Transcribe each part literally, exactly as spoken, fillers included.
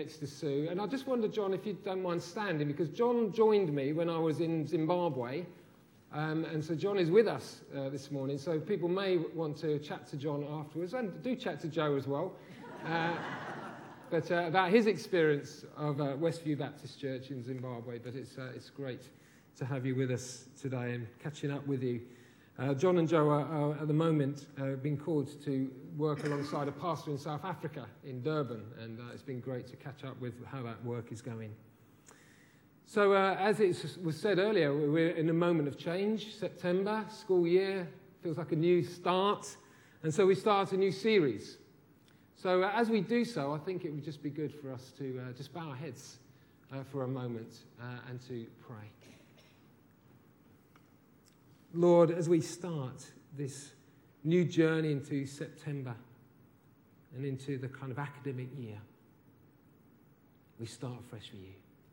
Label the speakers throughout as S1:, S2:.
S1: next to Sue. And I just wonder, John, if you don't mind standing, because John joined me when I was in Zimbabwe. Um, and so John is with us uh, this morning. So people may want to chat to John afterwards. And do chat to Joe as well. Uh, but uh, about his experience of uh, Westview Baptist Church in Zimbabwe. But it's, uh, it's great to have you with us today and catching up with you. Uh, John and Joe are, are at the moment uh, being called to work alongside a pastor in South Africa, in Durban, and uh, it's been great to catch up with how that work is going. So uh, as it was said earlier, we're in a moment of change. September, school year, feels like a new start, and so we start a new series. So uh, as we do so, I think it would just be good for us to uh, just bow our heads uh, for a moment uh, and to pray. Lord, as we start this new journey into September and into the kind of academic year, we start fresh with you.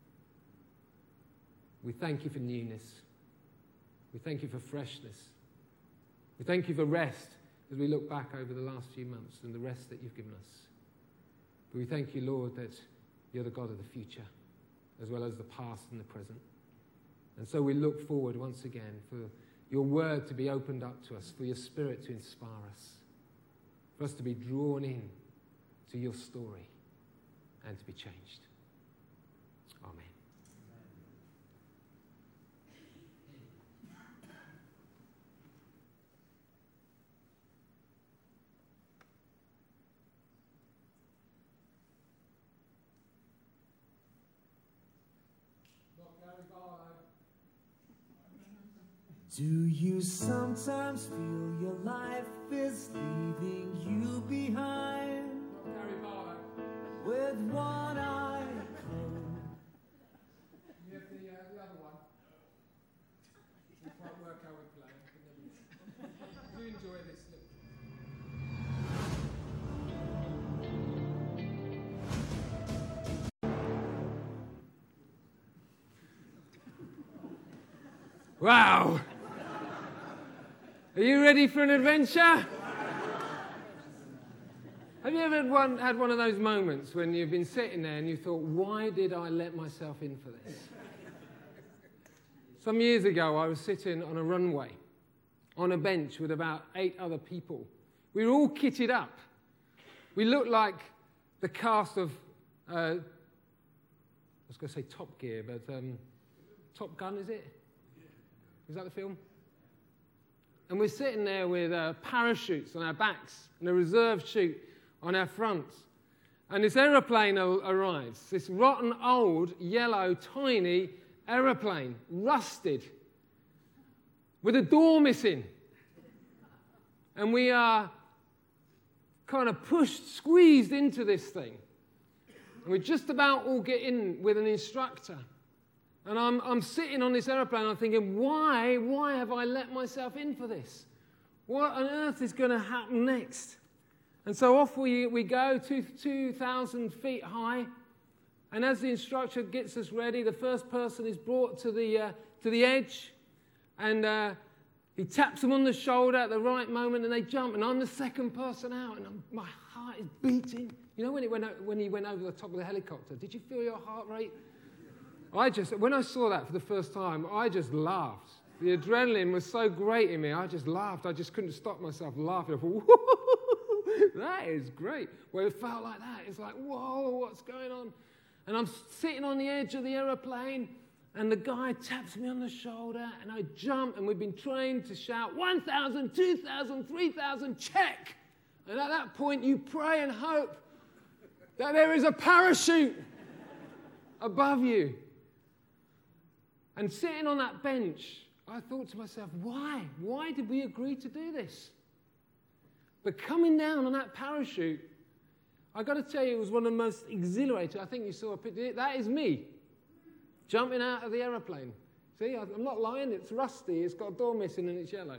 S1: We thank you for newness. We thank you for freshness. We thank you for rest as we look back over the last few months and the rest that you've given us. But we thank you, Lord, that you're the God of the future as well as the past and the present. And so we look forward once again for your word to be opened up to us, for your spirit to inspire us, for us to be drawn in to your story and to be changed. Amen.
S2: Do you sometimes feel your life is leaving you behind? With one eye closed.
S1: You have the, uh, the other one. We can't work how we play. Do you enjoy this? Wow! Are you ready for an adventure? Have you ever had one, had one of those moments when you've been sitting there and you thought, why did I let myself in for this? Some years ago, I was sitting on a runway, on a bench with about eight other people. We were all kitted up. We looked like the cast of, uh, I was going to say Top Gear, but um, Top Gun, is it? Is that the film? And we're sitting there with uh, parachutes on our backs and a reserve chute on our fronts. And this aeroplane arrives, this rotten old, yellow, tiny aeroplane, rusted, with a door missing. And we are kind of pushed, squeezed into this thing. And we just about all get in with an instructor. And I'm, I'm sitting on this aeroplane, I'm thinking, why, why have I let myself in for this? What on earth is going to happen next? And so off we, we go, two, two thousand feet high. And as the instructor gets us ready, the first person is brought to the, uh, to the edge. And uh, he taps them on the shoulder at the right moment, and they jump. And I'm the second person out, and I'm, my heart is beating. You know when, it went, when he went over the top of the helicopter, did you feel your heart rate? I just, when I saw that for the first time, I just laughed. The adrenaline was so great in me, I just laughed. I just couldn't stop myself laughing. I thought, whoa, that is great. Well, it felt like that. It's like, whoa, what's going on? And I'm sitting on the edge of the aeroplane, and the guy taps me on the shoulder, and I jump, and we've been trained to shout, one thousand, two thousand, three thousand, check. And at that point, you pray and hope that there is a parachute above you. And sitting on that bench, I thought to myself, why? Why did we agree to do this? But coming down on that parachute, I've got to tell you, it was one of the most exhilarating. I think you saw a picture. That is me, jumping out of the aeroplane. See, I'm not lying. It's rusty. It's got a door missing and it's yellow.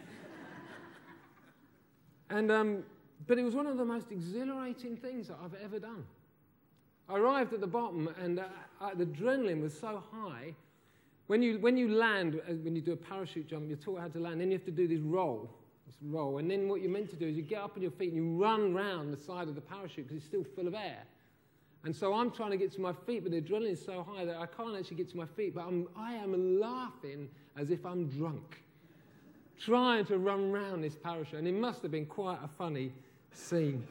S1: and um, But it was one of the most exhilarating things that I've ever done. I arrived at the bottom, and uh, uh, the adrenaline was so high. When you, when you land, when you do a parachute jump, you're taught how to land. Then you have to do this roll, this roll. And then what you're meant to do is you get up on your feet and you run round the side of the parachute because it's still full of air. And so I'm trying to get to my feet, but the adrenaline is so high that I can't actually get to my feet. But I'm, I am laughing as if I'm drunk, trying to run round this parachute. And it must have been quite a funny scene.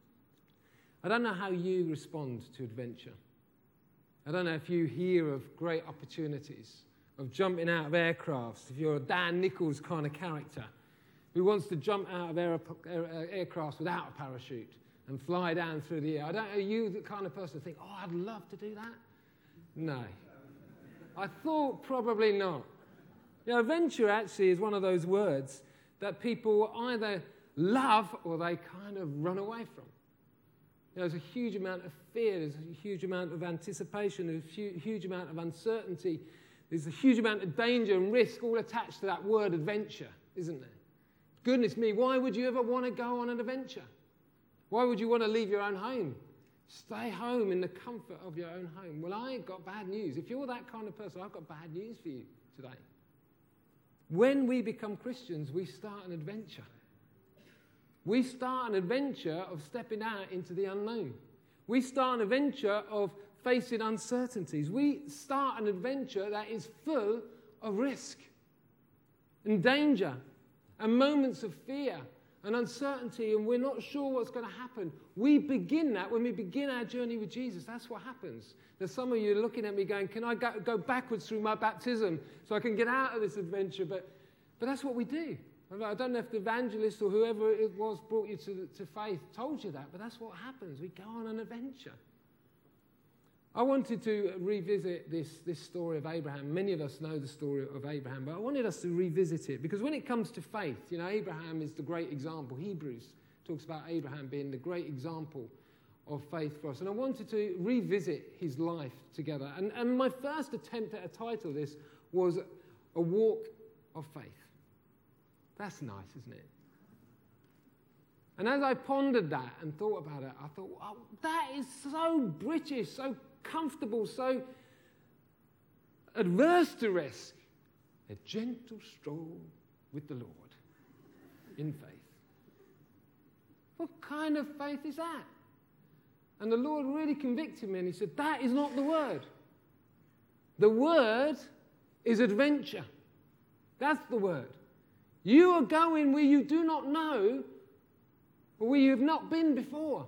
S1: I don't know how you respond to adventure. I don't know if you hear of great opportunities, of jumping out of aircrafts, if you're a Dan Nichols kind of character who wants to jump out of air, air, aircrafts without a parachute and fly down through the air. I don't know, are you the kind of person to think, oh, I'd love to do that? No. I thought probably not. You know, adventure actually is one of those words that people either love or they kind of run away from. You know, there's a huge amount of fear, there's a huge amount of anticipation, there's a huge, huge amount of uncertainty, there's a huge amount of danger and risk all attached to that word adventure, isn't there? Goodness me, why would you ever want to go on an adventure? Why would you want to leave your own home? Stay home in the comfort of your own home. Well, I've got bad news. If you're that kind of person, I've got bad news for you today. When we become Christians, we start an adventure. We start an adventure of stepping out into the unknown. We start an adventure of facing uncertainties. We start an adventure that is full of risk and danger and moments of fear and uncertainty, and we're not sure what's going to happen. We begin that when we begin our journey with Jesus. That's what happens. There's some of you looking at me going, can I go, go backwards through my baptism so I can get out of this adventure? But, but that's what we do. I don't know if the evangelist or whoever it was brought you to, to faith told you that, but that's what happens. We go on an adventure. I wanted to revisit this, this story of Abraham. Many of us know the story of Abraham, but I wanted us to revisit it because when it comes to faith, you know, Abraham is the great example. Hebrews talks about Abraham being the great example of faith for us. And I wanted to revisit his life together. And, and my first attempt at a title of this was A Walk of Faith. That's nice, isn't it? And as I pondered that and thought about it, I thought, wow, that is so British, so comfortable, so adverse to risk. A gentle stroll with the Lord in faith. What kind of faith is that? And the Lord really convicted me and he said, that is not the word. The word is adventure. That's the word. You are going where you do not know or where you have not been before.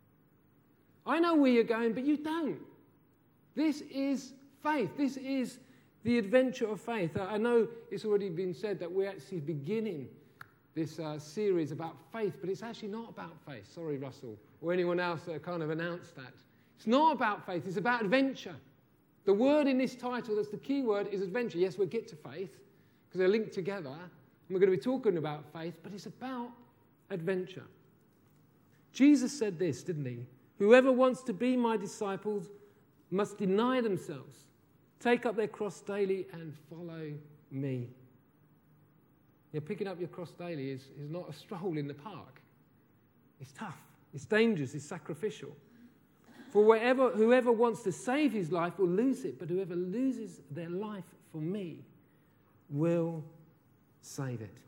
S1: I know where you're going, but you don't. This is faith. This is the adventure of faith. I know it's already been said that we're actually beginning this uh, series about faith, but it's actually not about faith. Sorry, Russell, or anyone else that kind of announced that. It's not about faith. It's about adventure. The word in this title, that's the key word, is adventure. Yes, we'll get to faith because they're linked together. And we're going to be talking about faith, but it's about adventure. Jesus said this, didn't he? Whoever wants to be my disciples must deny themselves, take up their cross daily and follow me. Yeah, picking up your cross daily is, is not a stroll in the park. It's tough, it's dangerous, it's sacrificial. For wherever, whoever wants to save his life will lose it, but whoever loses their life for me will save it.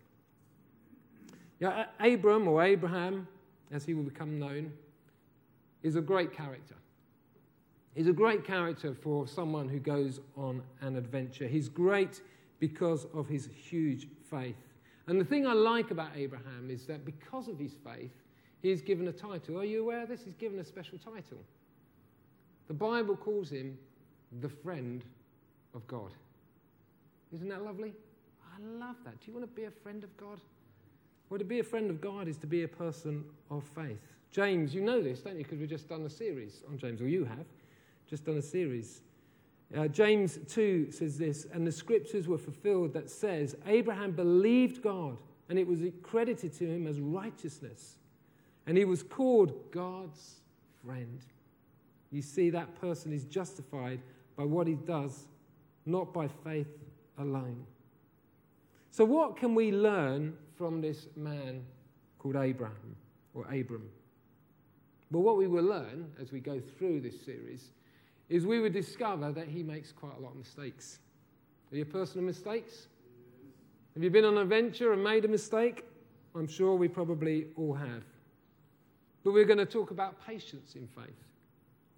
S1: Yeah, Abram, or Abraham, as he will become known, is a great character. He's a great character for someone who goes on an adventure. He's great because of his huge faith. And the thing I like about Abraham is that because of his faith, he's given a title. Are you aware of this? He's given a special title. The Bible calls him the friend of God. Isn't that lovely? I love that. Do you want to be a friend of God? Well, to be a friend of God is to be a person of faith. James, you know this, don't you? Because we've just done a series on James, or you have just done a series. Uh, James two says this, and the scriptures were fulfilled that says, Abraham believed God, and it was credited to him as righteousness. And he was called God's friend. You see, that person is justified by what he does, not by faith alone. So what can we learn from this man called Abraham, or Abram? Well, what we will learn as we go through this series is we will discover that he makes quite a lot of mistakes. Are you a person of mistakes? Have you been on an adventure and made a mistake? I'm sure we probably all have. But we're going to talk about patience in faith.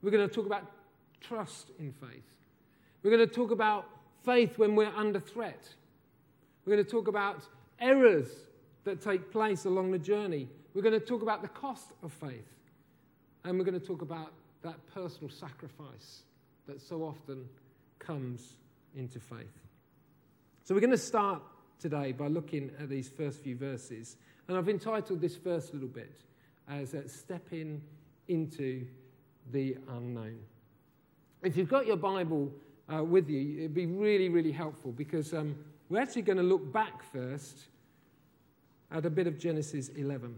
S1: We're going to talk about trust in faith. We're going to talk about faith when we're under threat. We're going to talk about errors that take place along the journey. We're going to talk about the cost of faith. And we're going to talk about that personal sacrifice that so often comes into faith. So we're going to start today by looking at these first few verses. And I've entitled this first little bit as uh, Stepping into the Unknown. If you've got your Bible uh, with you, it'd be really, really helpful because um, we're actually going to look back first at a bit of Genesis eleven.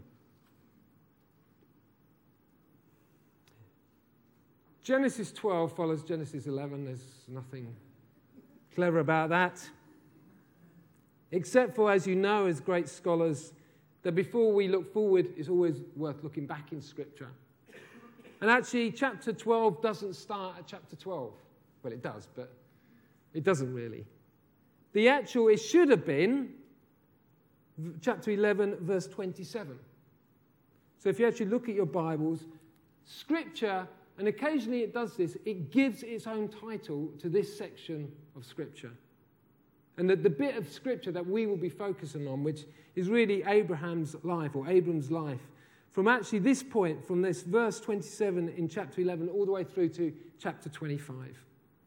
S1: Genesis twelve follows Genesis eleven. There's nothing clever about that. Except for, as you know, as great scholars, that before we look forward, it's always worth looking back in Scripture. And actually, chapter twelve doesn't start at chapter twelve. Well, it does, but it doesn't really. The actual, it should have been chapter eleven, verse twenty-seven. So if you actually look at your Bibles, Scripture, and occasionally it does this, it gives its own title to this section of Scripture. And the, the bit of Scripture that we will be focusing on, which is really Abraham's life, or Abram's life, from actually this point, from this verse twenty-seven in chapter eleven, all the way through to chapter twenty-five.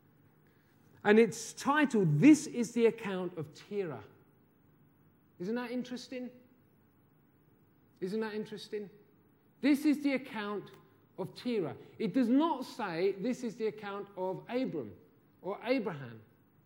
S1: And it's titled, This is the Account of Terah. Isn't that interesting? Isn't that interesting? This is the account of Terah. It does not say this is the account of Abram or Abraham.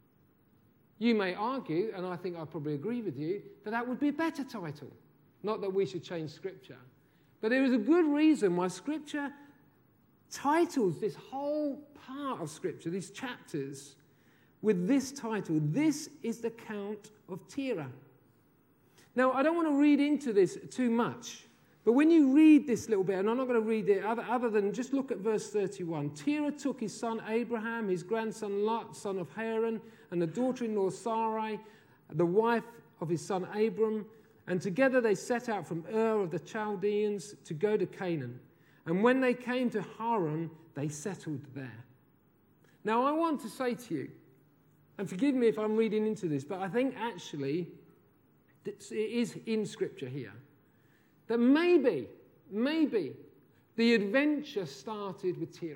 S1: You may argue, and I think I probably agree with you, that that would be a better title. Not that we should change Scripture. But there is a good reason why Scripture titles this whole part of Scripture, these chapters, with this title. This is the account of Terah. Now, I don't want to read into this too much, but when you read this little bit, and I'm not going to read it other, other than just look at verse thirty-one. Terah took his son Abraham, his grandson Lot, son of Haran, and the daughter-in-law Sarai, the wife of his son Abram, and together they set out from Ur of the Chaldeans to go to Canaan. And when they came to Haran, they settled there. Now, I want to say to you, and forgive me if I'm reading into this, but I think actually it is in Scripture here, that maybe, maybe the adventure started with Terah.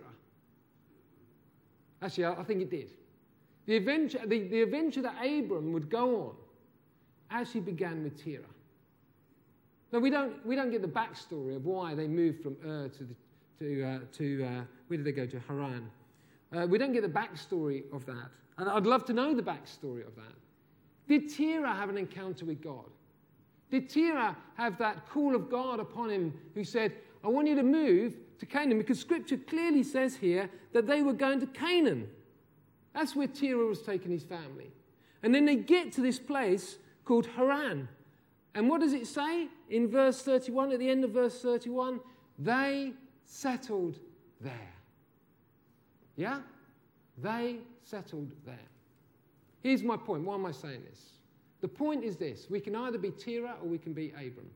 S1: Actually, I think it did. The adventure, the, the adventure that Abram would go on actually began with Terah. Now, we don't, we don't get the backstory of why they moved from Ur to, the, to, uh, to uh, where did they go, to Haran. Uh, we don't get the backstory of that. And I'd love to know the backstory of that. Did Terah have an encounter with God? Did Terah have that call of God upon him who said, I want you to move to Canaan? Because Scripture clearly says here that they were going to Canaan. That's where Terah was taking his family. And then they get to this place called Haran. And what does it say in verse thirty-one, at the end of verse thirty-one? They settled there. Yeah? They settled there. Here's my point. Why am I saying this? The point is this. We can either be Terah or we can be Abram.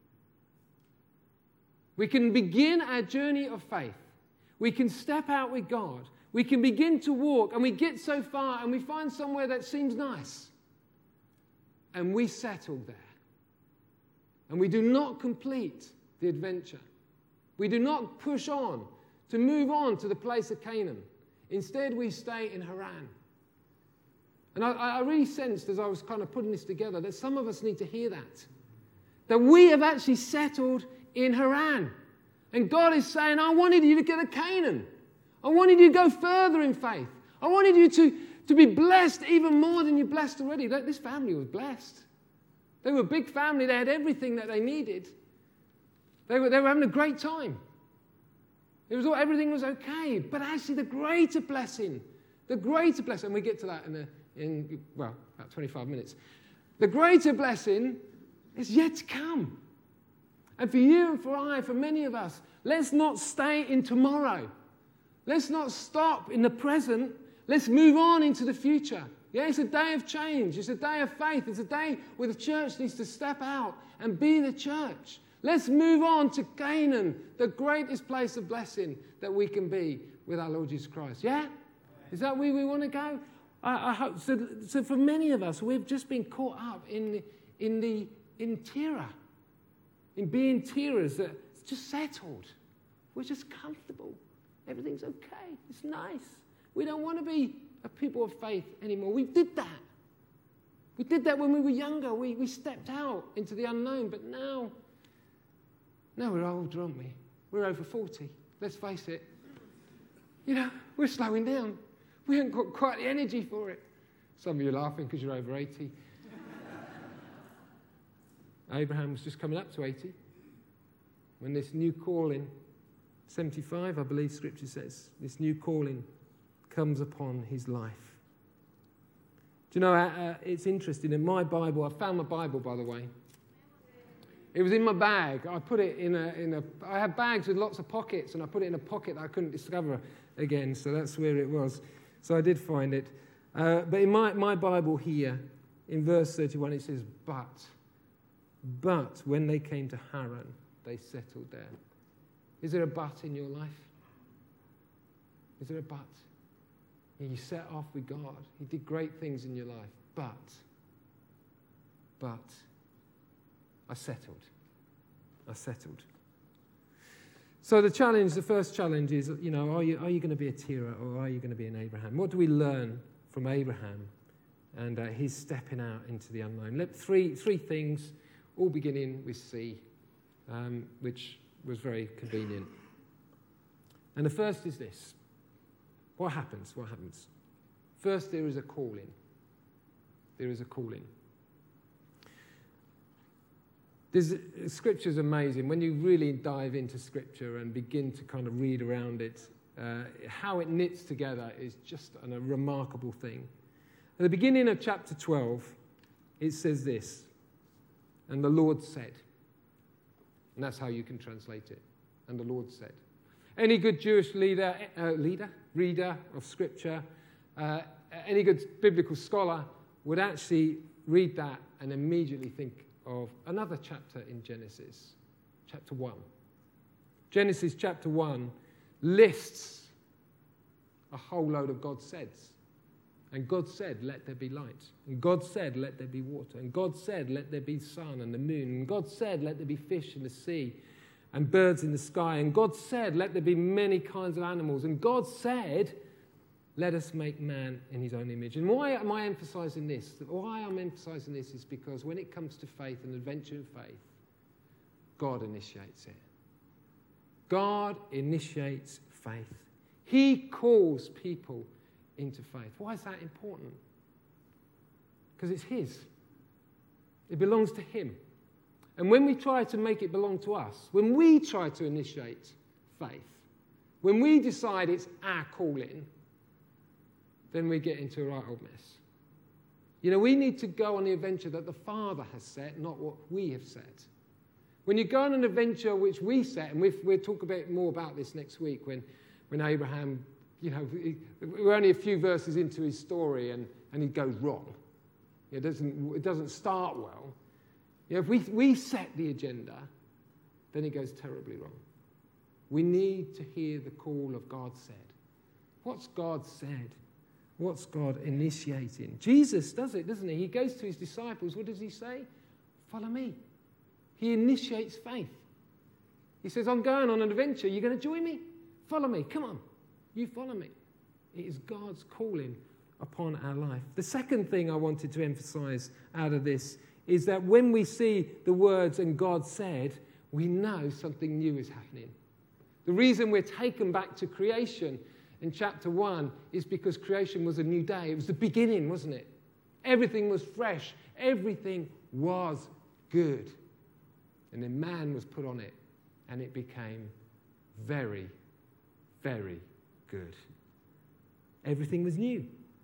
S1: We can begin our journey of faith. We can step out with God. We can begin to walk, and we get so far and we find somewhere that seems nice. And we settle there. And we do not complete the adventure. We do not push on to move on to the place of Canaan. Instead, we stay in Haran. And I, I really sensed as I was kind of putting this together that some of us need to hear that. That we have actually settled in Haran. And God is saying, I wanted you to get to Canaan. I wanted you to go further in faith. I wanted you to, to be blessed even more than you're blessed already. This family was blessed. They were a big family. They had everything that they needed. They were, they were having a great time. It was all, everything was okay. But actually the greater blessing, the greater blessing, and we get to that in, a, in well, about twenty-five minutes. The greater blessing is yet to come. And for you and for I, for many of us, let's not stay in tomorrow. Let's not stop in the present. Let's move on into the future. Yeah, it's a day of change. It's a day of faith. It's a day where the church needs to step out and be the church. Let's move on to Canaan, the greatest place of blessing that we can be with our Lord Jesus Christ. Yeah? Is that where we want to go? I, I hope so. So for many of us, we've just been caught up in the, in the in terror, in being terrors that just settled. We're just comfortable. Everything's okay. It's nice. We don't want to be a people of faith anymore. We did that. We did that when we were younger. We, we stepped out into the unknown. But now, now we're older, aren't we? We're over forty. Let's face it. You know, we're slowing down. We haven't got quite the energy for it. Some of you are laughing because you're over eighty. Abraham was just coming up to eighty when this new calling, seventy-five, I believe Scripture says, this new calling comes upon his life. Do you know, uh, it's interesting. In my Bible, I found my Bible, by the way. It was in my bag. I put it in a, in a, I had bags with lots of pockets, and I put it in a pocket that I couldn't discover again, so that's where it was. So I did find it. Uh, but in my, my Bible here, in verse thirty-one, it says, but, but when they came to Haran, they settled there. Is there a but in your life? Is there a but? You set off with God. He did great things in your life. But, but, I settled. I settled. So the challenge, the first challenge is, you know, are you, are you going to be a Terah or are you going to be an Abraham? What do we learn from Abraham and uh, his stepping out into the unknown? Let, three, three things, all beginning with C, um, which was very convenient. And the first is this. What happens? What happens? First, there is a calling. There is a calling. There's, Scripture's amazing. When you really dive into Scripture and begin to kind of read around it, uh, how it knits together is just an, a remarkable thing. At the beginning of chapter twelve, it says this, and the Lord said, and that's how you can translate it, and the Lord said. Any good Jewish leader, uh, leader, reader of Scripture, uh, any good biblical scholar would actually read that and immediately think of another chapter in Genesis, chapter one. Genesis chapter one lists a whole load of God saids. And God said, let there be light. And God said, let there be water. And God said, let there be sun and the moon. And God said, let there be fish in the sea and birds in the sky. And God said, let there be many kinds of animals. And God said, let us make man in his own image. And why am I emphasizing this? Why I'm emphasizing this is because when it comes to faith and adventure in faith, God initiates it. God initiates faith. He calls people into faith. Why is that important? Because it's his. It belongs to him. And when we try to make it belong to us, when we try to initiate faith, when we decide it's our calling, then we get into a right old mess. You know, we need to go on the adventure that the Father has set, not what we have set. When you go on an adventure which we set, and we've, we'll talk a bit more about this next week when, when Abraham, you know, we're only a few verses into his story and, and he goes wrong. It doesn't, it doesn't start well. You know, if we, we set the agenda, then it goes terribly wrong. We need to hear the call of God said. What's God said? What's God initiating? Jesus does it, doesn't he? He goes to his disciples. What does he say? Follow me. He initiates faith. He says, I'm going on an adventure. You're going to join me? Follow me. Come on. You follow me. It is God's calling upon our life. The second thing I wanted to emphasize out of this is that when we see the words and God said, we know something new is happening. The reason we're taken back to creation in chapter one is because creation was a new day. It was the beginning, wasn't it? Everything was fresh. Everything was good. And then man was put on it, and it became very, very good. Everything was new.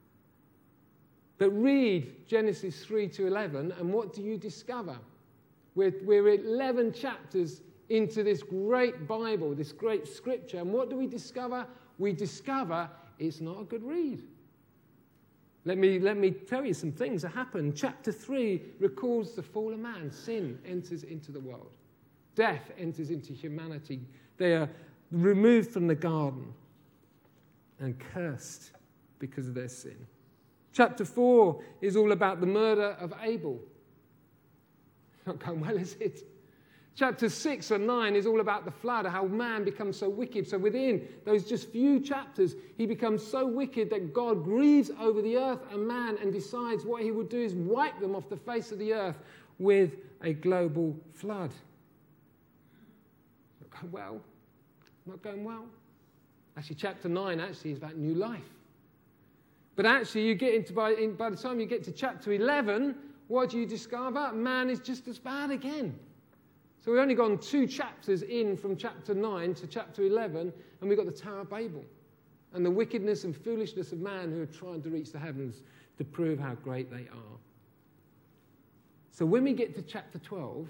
S1: But read Genesis three to eleven, and what do you discover? We're, we're eleven chapters into this great Bible, this great scripture, and what do we discover? We discover it's not a good read. Let me, let me tell you some things that happen. Chapter three records the fall of man. Sin enters into the world. Death enters into humanity. They are removed from the garden. and cursed because of their sin. Chapter four is all about the murder of Abel. Not going well, is it? Chapter six and nine is all about the flood, how man becomes so wicked. So within those just few chapters, he becomes so wicked that God grieves over the earth and man and decides what he would do is wipe them off the face of the earth with a global flood. Not going well. Not going well. Actually, chapter nine actually is about new life. But actually, you get into by, in, by the time you get to chapter eleven, what do you discover? Man is just as bad again. So we've only gone two chapters in from chapter nine to chapter eleven, and we've got the Tower of Babel and the wickedness and foolishness of man who are trying to reach the heavens to prove how great they are. So when we get to chapter twelve,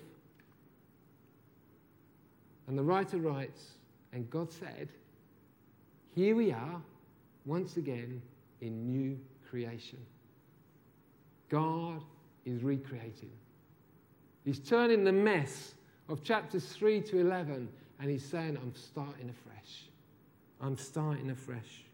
S1: and the writer writes, and God said, here we are, once again, in new creation. God is recreating. He's turning the mess of chapters three to eleven, and he's saying, I'm starting afresh. I'm starting afresh.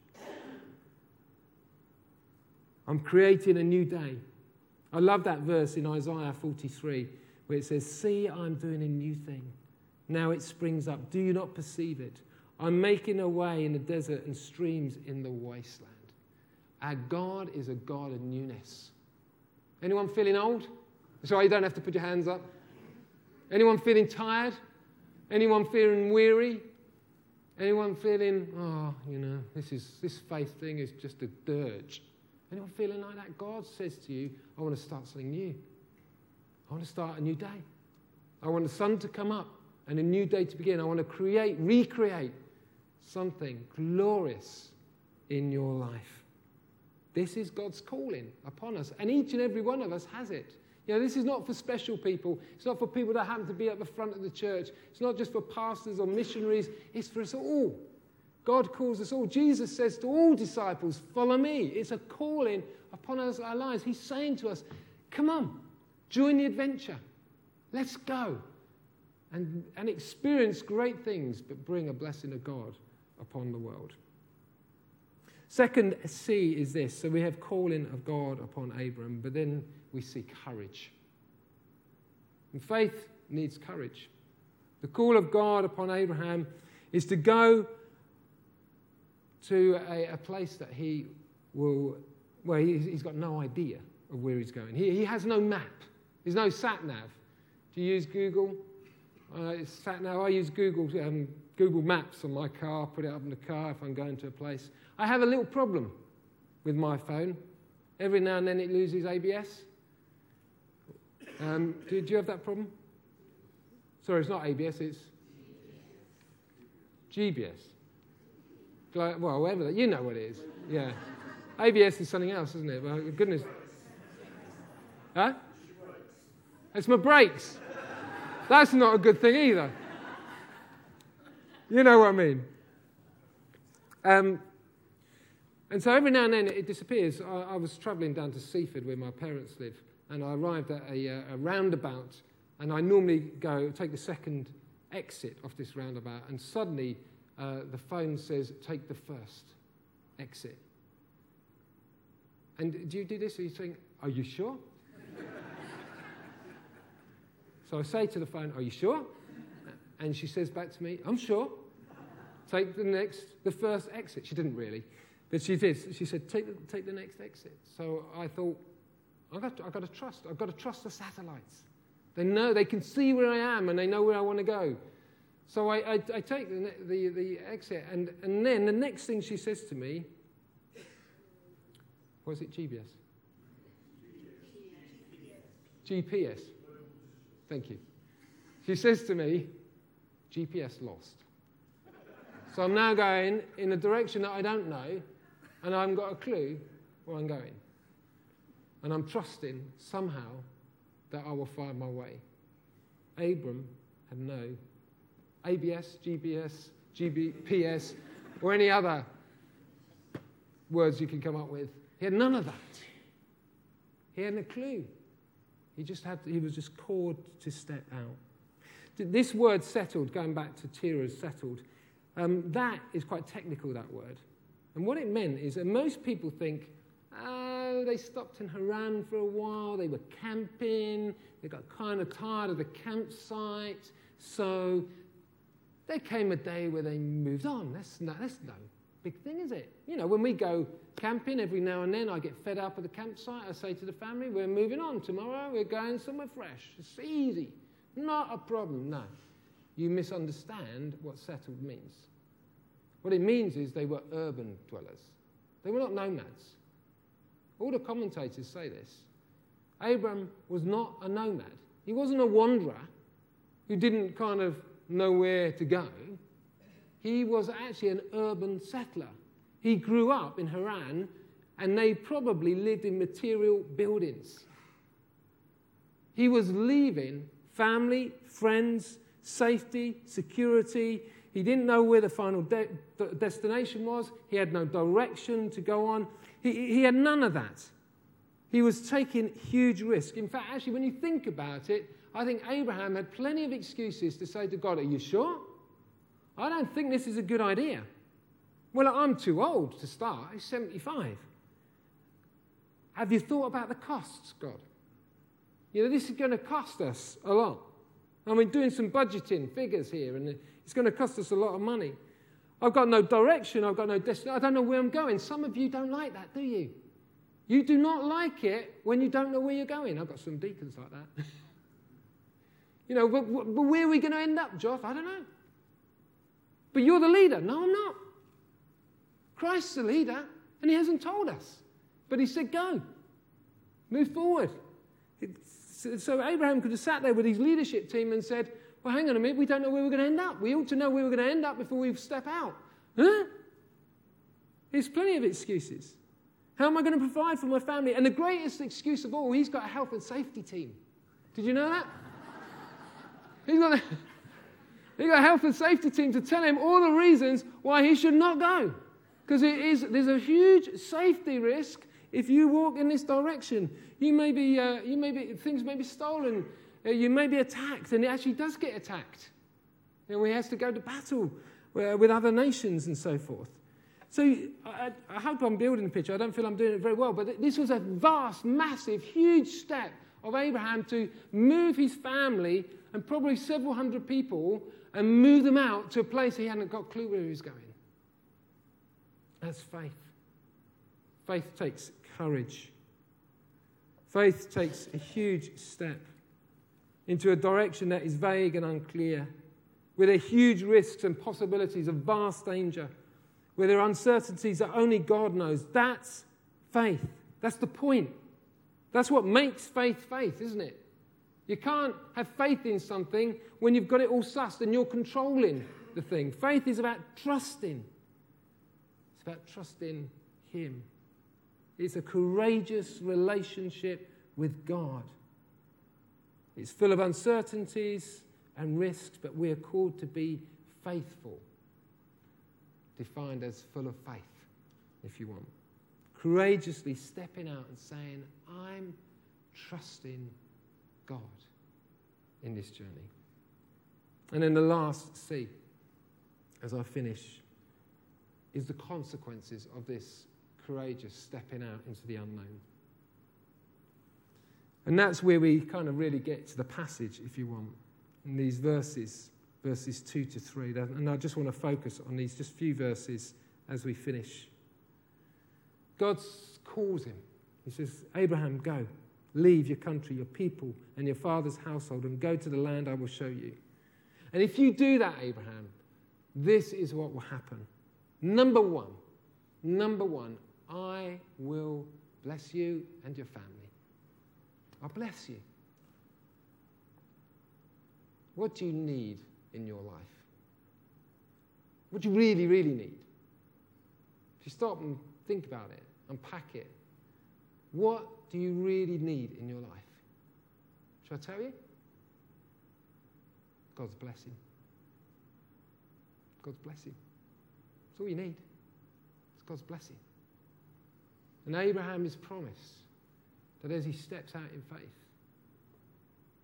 S1: I'm creating a new day. I love that verse in Isaiah forty-three, where it says, see, I'm doing a new thing. Now it springs up. Do you not perceive it? I'm making a way in the desert and streams in the wasteland. Our God is a God of newness. Anyone feeling old? Sorry, you don't have to put your hands up. Anyone feeling tired? Anyone feeling weary? Anyone feeling, oh, you know, this is this faith thing is just a dirge? Anyone feeling like that? God says to you, I want to start something new. I want to start a new day. I want the sun to come up and a new day to begin. I want to create, recreate something glorious in your life. This is God's calling upon us, and each and every one of us has it. You know, this is not for special people. It's not for people that happen to be at the front of the church. It's not just for pastors or missionaries. It's for us all. God calls us all. Jesus says to all disciples, follow me. It's a calling upon us, our lives. He's saying to us, come on, join the adventure. Let's go and, and experience great things, but bring a blessing of God upon the world. Second C is this. So we have calling of God upon Abram, but then we see courage. And faith needs courage. The call of God upon Abraham is to go to a, a place that he will, well, he, he's got no idea of where he's going. He, he has no map. There's no sat-nav. Do you use Google? Uh, it's sat-nav. I use Google, um, Google Maps on my car, put it up in the car if I'm going to a place. I have a little problem with my phone. Every now and then it loses A B S. Um, do, do you have that problem? Sorry, it's not A B S, it's G B S. Well, whatever that, you know what it is. Yeah. A B S is something else, isn't it? Well, goodness. Huh? It's my brakes. That's not a good thing either. You know what I mean? Um, and so every now and then it disappears. I, I was travelling down to Seaford where my parents live, and I arrived at a, a roundabout, and I normally go take the second exit off this roundabout, and suddenly uh, the phone says, take the first exit. And do you do this? Or you think, are you sure? So I say to the phone, are you sure? And she says back to me, I'm sure. Take the next, the first exit. She didn't really, but she did. She said, take the, take the next exit. So I thought, I've got, to, I've got to trust. I've got to trust the satellites. They know, they can see where I am, and they know where I want to go. So I, I, I take the, the, the exit, and, and then the next thing she says to me, was it G B S? G P S. Thank you. She says to me, G P S lost. So I'm now going in a direction that I don't know, and I haven't got a clue where I'm going. And I'm trusting somehow that I will find my way. Abram had no A B S, G P S, G P S, or any other words you can come up with. He had none of that. He hadn't a clue. He just had. To, he was just called to step out. This word settled, going back to Tira's settled, um, that is quite technical, that word. And what it meant is that most people think, oh, they stopped in Haran for a while, they were camping, they got kind of tired of the campsite, so there came a day where they moved on. That's no, that's no big thing, is it? You know, when we go camping every now and then, I get fed up at the campsite, I say to the family, we're moving on tomorrow, we're going somewhere fresh. It's easy, not a problem. No, you misunderstand what settled means. What it means is they were urban dwellers. They were not nomads. All the commentators say this. Abraham was not a nomad. He wasn't a wanderer who didn't kind of know where to go. He was actually an urban settler. He grew up in Haran, and they probably lived in material buildings. He was leaving family, friends, safety, security. He didn't know where the final de- destination was. He had no direction to go on. He, he had none of that. He was taking huge risk. In fact, actually, when you think about it, I think Abraham had plenty of excuses to say to God, are you sure? I don't think this is a good idea. Well, I'm too old to start. I'm seventy-five. Have you thought about the costs, God? You know, this is going to cost us a lot. I mean, doing some budgeting figures here, and it's going to cost us a lot of money. I've got no direction. I've got no destination. I don't know where I'm going. Some of you don't like that, do you? You do not like it when you don't know where you're going. I've got some deacons like that. You know, but, but where are we going to end up, Josh? I don't know. But you're the leader. No, I'm not. Christ's the leader, and he hasn't told us. But he said, go. Move forward. It's, so Abraham could have sat there with his leadership team and said, well, hang on a minute, we don't know where we're going to end up. We ought to know where we're going to end up before we step out. Huh? There's plenty of excuses. How am I going to provide for my family? And the greatest excuse of all, he's got a health and safety team. Did you know that? He's got a, he's got a health and safety team to tell him all the reasons why he should not go. Because it is, there's a huge safety risk if you walk in this direction. You may be, uh, you may be, things may be stolen. Uh, you may be attacked, and it actually does get attacked. You know, he has to go to battle uh, with other nations and so forth. So I, I hope I'm building the picture. I don't feel I'm doing it very well, but this was a vast, massive, huge step of Abraham to move his family and probably several hundred people and move them out to a place he hadn't got a clue where he was going. That's faith. Faith takes courage. Faith takes a huge step into a direction that is vague and unclear, where there are huge risks and possibilities of vast danger, where there are uncertainties that only God knows. That's faith. That's the point. That's what makes faith faith, isn't it? You can't have faith in something when you've got it all sussed and you're controlling the thing. Faith is about trusting. It's about trusting him. It's a courageous relationship with God. It's full of uncertainties and risks, but we are called to be faithful. Defined as full of faith, if you want. Courageously stepping out and saying, I'm trusting God in this journey. And then the last C, as I finish, is the consequences of this courageous stepping out into the unknown. And that's where we kind of really get to the passage, if you want, in these verses, verses two to three. And I just want to focus on these just few verses as we finish. God calls him. He says, Abraham, go. Leave your country, your people, and your father's household, and go to the land I will show you. And if you do that, Abraham, this is what will happen. Number one, number one, I will bless you and your family. I'll bless you. What do you need in your life? What do you really, really need? If you stop and think about it, unpack it, what do you really need in your life? Shall I tell you? God's blessing. God's blessing. That's all you need. It's God's blessing. And Abraham is promised that as he steps out in faith,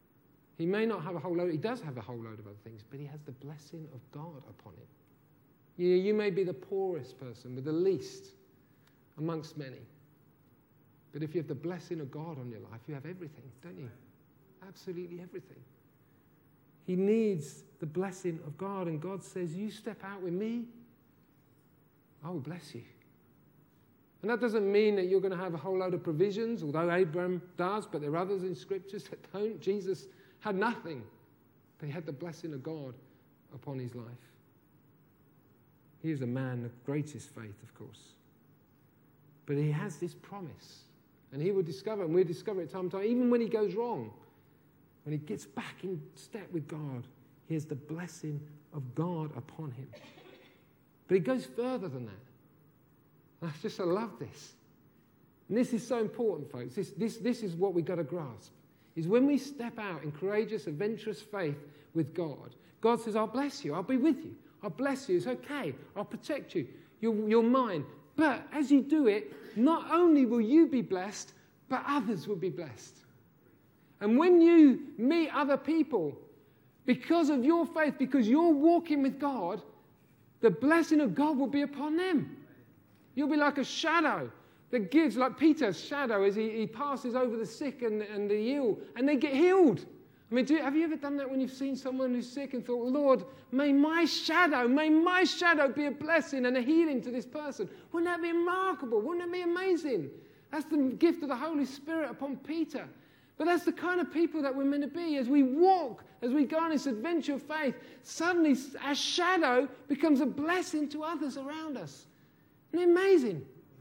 S1: he may not have a whole load, he does have a whole load of other things, but he has the blessing of God upon him. You, you may be the poorest person, but the least amongst many. But if you have the blessing of God on your life, you have everything, don't you? Absolutely everything. He needs the blessing of God, and God says, you step out with me, I will bless you. And that doesn't mean that you're going to have a whole load of provisions, although Abraham does, but there are others in Scriptures that don't. Jesus had nothing, but he had the blessing of God upon his life. He is a man of greatest faith, of course. But he has this promise, and he will discover, and we'll discover it time and time, even when he goes wrong, when he gets back in step with God, he has the blessing of God upon him. But it goes further than that. I just, I love this. And this is so important, folks. This, this, this is what we've got to grasp. Is when we step out in courageous, adventurous faith with God, God says, I'll bless you. I'll be with you. I'll bless you. It's okay. I'll protect you. You're, you're mine. But as you do it, not only will you be blessed, but others will be blessed. And when you meet other people, because of your faith, because you're walking with God, the blessing of God will be upon them. You'll be like a shadow that gives, like Peter's shadow as he, he passes over the sick and, and the ill, and they get healed. I mean, do, have you ever done that when you've seen someone who's sick and thought, Lord, may my shadow, may my shadow be a blessing and a healing to this person? Wouldn't that be remarkable? Wouldn't that be amazing? That's the gift of the Holy Spirit upon Peter. But that's the kind of people that we're meant to be. As we walk, as we go on this adventure of faith, suddenly our shadow becomes a blessing to others around us. Isn't it amazing?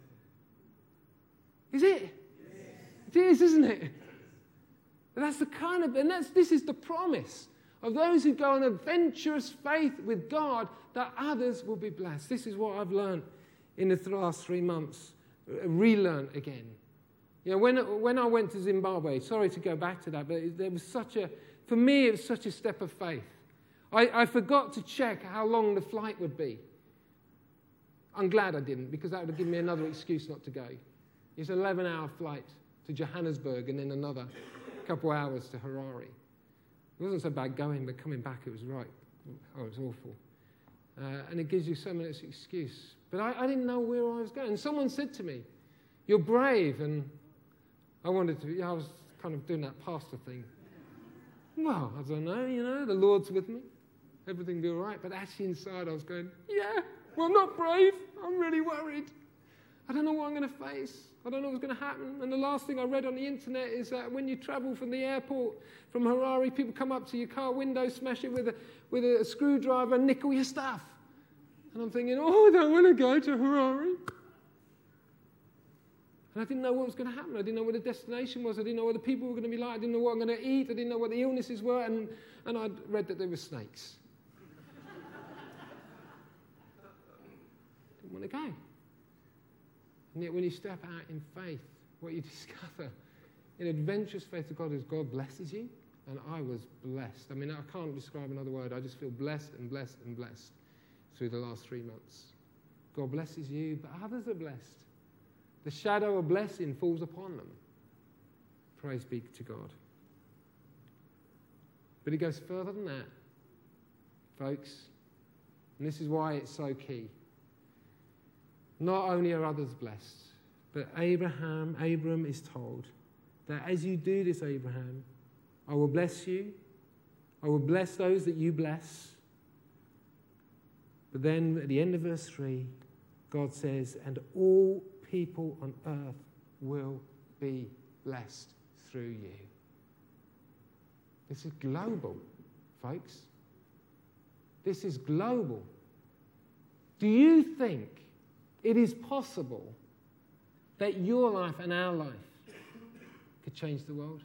S1: Is it? Yes. It is, isn't it? But that's the kind of, and that's, this is the promise of those who go on adventurous faith with God, that others will be blessed. This is what I've learned in the last three months, relearned again. You know, when, when I went to Zimbabwe, sorry to go back to that, but it, there was such a, for me, it was such a step of faith. I, I forgot to check how long the flight would be. I'm glad I didn't, because that would have given me another excuse not to go. It's an eleven-hour flight to Johannesburg and then another couple hours to Harare. It wasn't so bad going, but coming back it was right. Oh, it was awful. Uh, and it gives you so much excuse. But I, I didn't know where I was going. And someone said to me, you're brave. And I wanted to, yeah, I was kind of doing that pastor thing. Well, I don't know, you know, the Lord's with me. Everything will be all right. But actually inside I was going, yeah, well, I'm not brave. I'm really worried. I don't know what I'm going to face. I don't know what's going to happen. And the last thing I read on the internet is that when you travel from the airport, from Harare, people come up to your car window, smash it with a, with a screwdriver and nick all your stuff. And I'm thinking, oh, I don't want to go to Harare. And I didn't know what was going to happen. I didn't know what the destination was. I didn't know what the people were going to be like. I didn't know what I'm going to eat. I didn't know what the illnesses were. And, and I'd read that there were snakes. Didn't want to go. And yet when you step out in faith, what you discover in adventurous faith to God is God blesses you. And I was blessed. I mean, I can't describe another word. I just feel blessed and blessed and blessed through the last three months. God blesses you, but others are blessed. The shadow of blessing falls upon them. Praise be to God. But it goes further than that, folks. And this is why it's so key. Not only are others blessed, but Abraham, Abram is told that as you do this, Abraham, I will bless you. I will bless those that you bless. But then at the end of verse three, God says, and all people on earth will be blessed through you. This is global, folks. This is global. Do you think it is possible that your life and our life could change the world?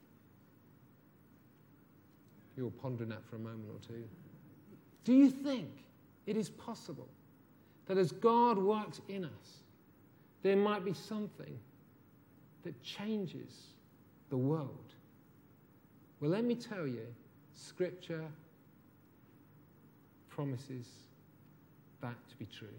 S1: You're pondering that for a moment or two. Do you think it is possible that as God works in us, there might be something that changes the world? Well, let me tell you, Scripture promises that to be true.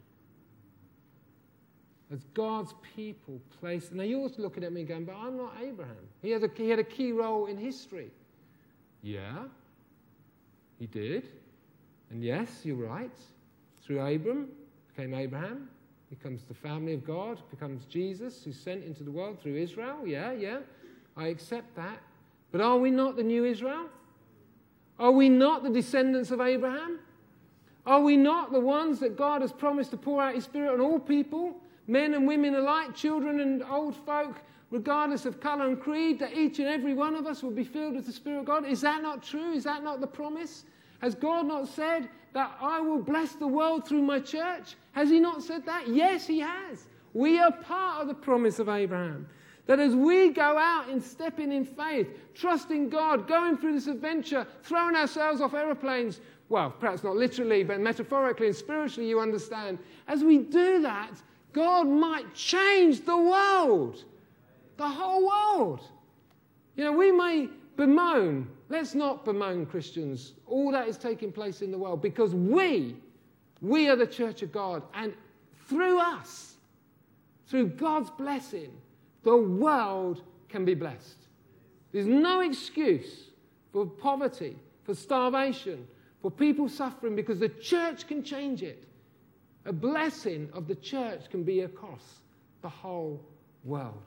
S1: As God's people place, now you're looking at me going, but I'm not Abraham. He had a, he had a key role in history. Yeah, he did. And yes, you're right. through Abram, became Abraham, becomes the family of God, becomes Jesus, who's sent into the world through Israel. Yeah, yeah, I accept that. But are we not the new Israel? Are we not the descendants of Abraham? Are we not the ones that God has promised to pour out his Spirit on all people, men and women alike, children and old folk, regardless of colour and creed, that each and every one of us will be filled with the Spirit of God? Is that not true? Is that not the promise? Has God not said that I will bless the world through my church? Has he not said that? Yes, he has. We are part of the promise of Abraham. That as we go out and stepping in faith, trusting God, going through this adventure, throwing ourselves off aeroplanes, well, perhaps not literally, but metaphorically and spiritually, you understand. As we do that, God might change the world. The whole world. You know, we may bemoan, let's not bemoan Christians, all that is taking place in the world, because we, we are the church of God, and through us, through God's blessing, the world can be blessed. There's no excuse for poverty, for starvation, for people suffering, because the church can change it. A blessing of the church can be across the whole world.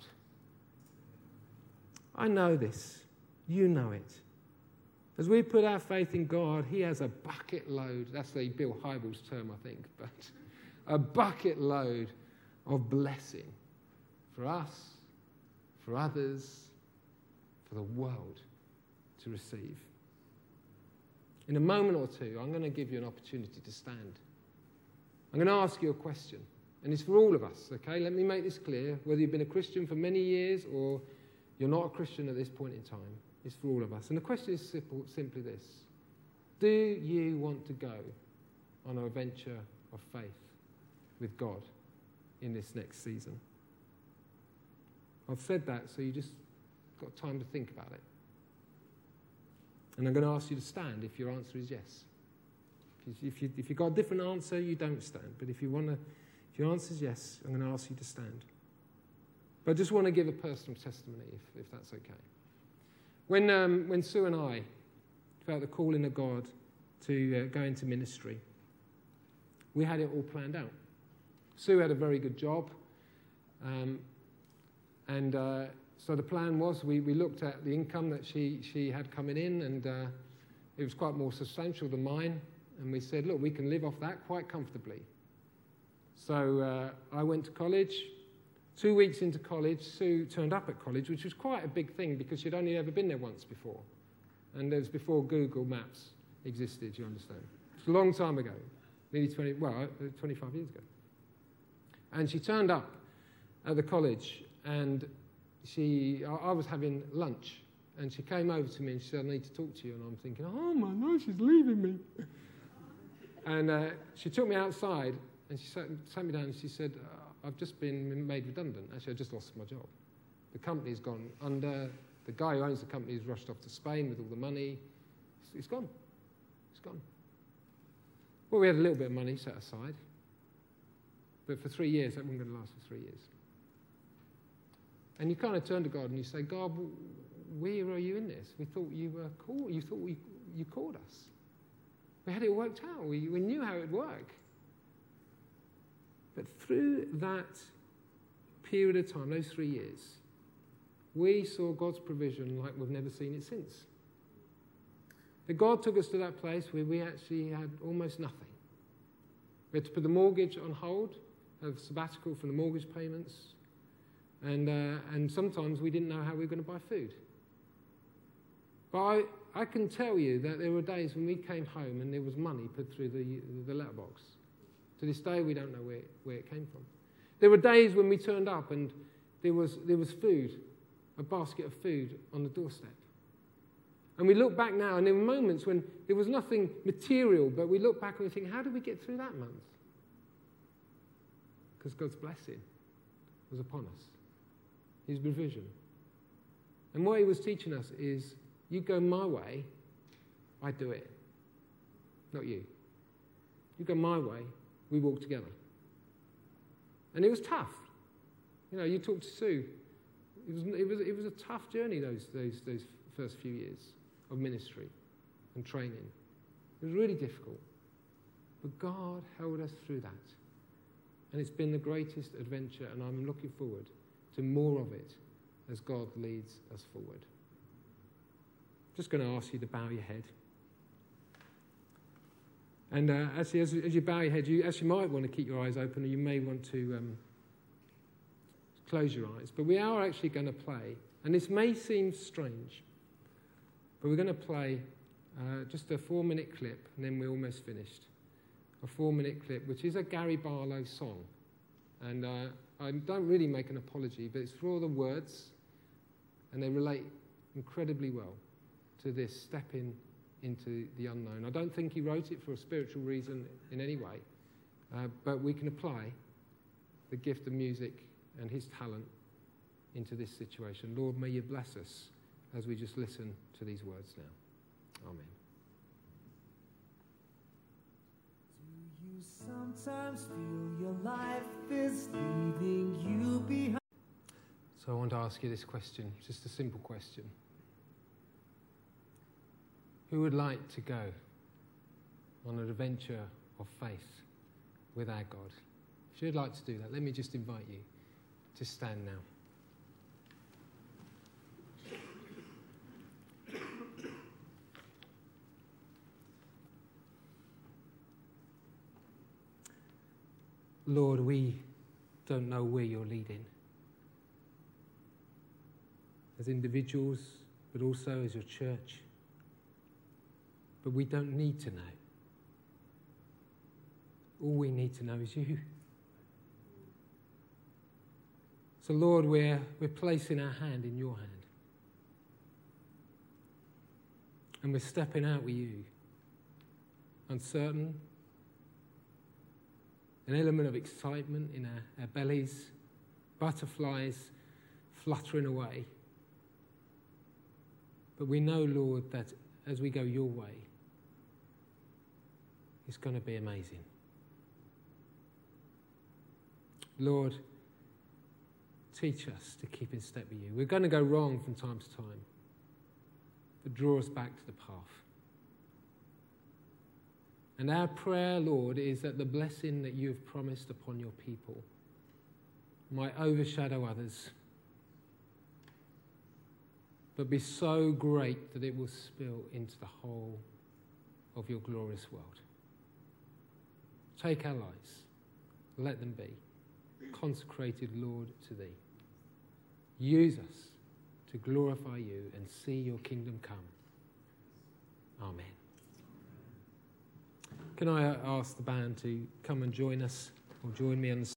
S1: I know this. You know it. As we put our faith in God, he has a bucket load. That's the Bill Hybels term, I think. But a bucket load of blessing for us, for others, for the world to receive. In a moment or two, I'm going to give you an opportunity to stand. I'm going to ask you a question. And it's for all of us, okay? Let me make this clear. Whether you've been a Christian for many years or you're not a Christian at this point in time, it's for all of us. And the question is simple, simply this. Do you want to go on a venture of faith with God in this next season? I've said that, so you just got time to think about it. And I'm going to ask you to stand if your answer is yes. If, you, if you've got a different answer, you don't stand. But if you want to, if your answer is yes, I'm going to ask you to stand. But I just want to give a personal testimony, if, if that's okay. When, um, when Sue and I felt the calling of God to uh, go into ministry, we had it all planned out. Sue had a very good job. Um, and uh, so the plan was we, we looked at the income that she, she had coming in, and uh, it was quite more substantial than mine. And we said, look, we can live off that quite comfortably. So uh, I went to college. Two weeks into college, Sue turned up at college, which was quite a big thing because she'd only ever been there once before. And it was before Google Maps existed, you understand. It's a long time ago, nearly twenty, well, twenty-five years ago. And she turned up at the college, and she, I, I was having lunch, and she came over to me and she said, I need to talk to you. And I'm thinking, oh my God, she's leaving me. And uh, she took me outside, and she sat, sat me down, and she said, I've just been made redundant. Actually, I just lost my job. The company's gone under. The guy who owns the company has rushed off to Spain with all the money. It's, it's gone. It's gone. Well, we had a little bit of money set aside. But for three years, that wasn't going to last for three years. And you kind of turn to God and you say, God, where are you in this? We thought you were called. You thought we, you called us. We had it worked out. We, we knew how it would work. But through that period of time, those three years, we saw God's provision like we've never seen it since. That God took us to that place where we actually had almost nothing. We had to put the mortgage on hold, have sabbatical from the mortgage payments, and uh, and sometimes we didn't know how we were going to buy food. But I, I can tell you that there were days when we came home and there was money put through the, the letterbox. To this day, we don't know where, where it came from. There were days when we turned up and there was there was food, a basket of food on the doorstep. And we look back now, and there were moments when there was nothing material, but we look back and we think, how did we get through that month? Because God's blessing was upon us. His provision. And what he was teaching us is, you go my way, I do it. Not you. You go my way, we walk together. And it was tough. You know, you talk to Sue. It was, it was, it was a tough journey, those, those, those first few years of ministry and training. It was really difficult. But God held us through that. And it's been the greatest adventure, and I'm looking forward to more of it as God leads us forward. Just going to ask you to bow your head. And uh, actually, as, as you bow your head, you actually might want to keep your eyes open, or you may want to um, close your eyes. But we are actually going to play, and this may seem strange, but we're going to play uh, just a four-minute clip, and then we're almost finished. A four-minute clip, which is a Gary Barlow song. And uh, I don't really make an apology, but it's for all the words, and they relate incredibly well to this stepping into the unknown. I don't think he wrote it for a spiritual reason in any way, uh, but we can apply the gift of music and his talent into this situation. Lord, may you bless us as we just listen to these words now. Amen.
S2: Do you sometimes feel your life is leaving you behind?
S1: So I want to ask you this question, just a simple question. Who would like to go on an adventure of faith with our God? If you'd like to do that, let me just invite you to stand now. Lord, we don't know where you're leading. As individuals, but also as your church. But we don't need to know. All we need to know is you. So Lord, we're, we're placing our hand in your hand. And we're stepping out with you. Uncertain. An element of excitement in our, our bellies. Butterflies fluttering away. But we know, Lord, that as we go your way, it's going to be amazing. Lord, teach us to keep in step with you. We're going to go wrong from time to time, but draw us back to the path. And our prayer, Lord, is that the blessing that you have promised upon your people might overshadow others, but be so great that it will spill into the whole of your glorious world. Take our lives, let them be consecrated, Lord, to thee. Use us to glorify you and see your kingdom come. Amen. Can I ask the band to come and join us, or join me on the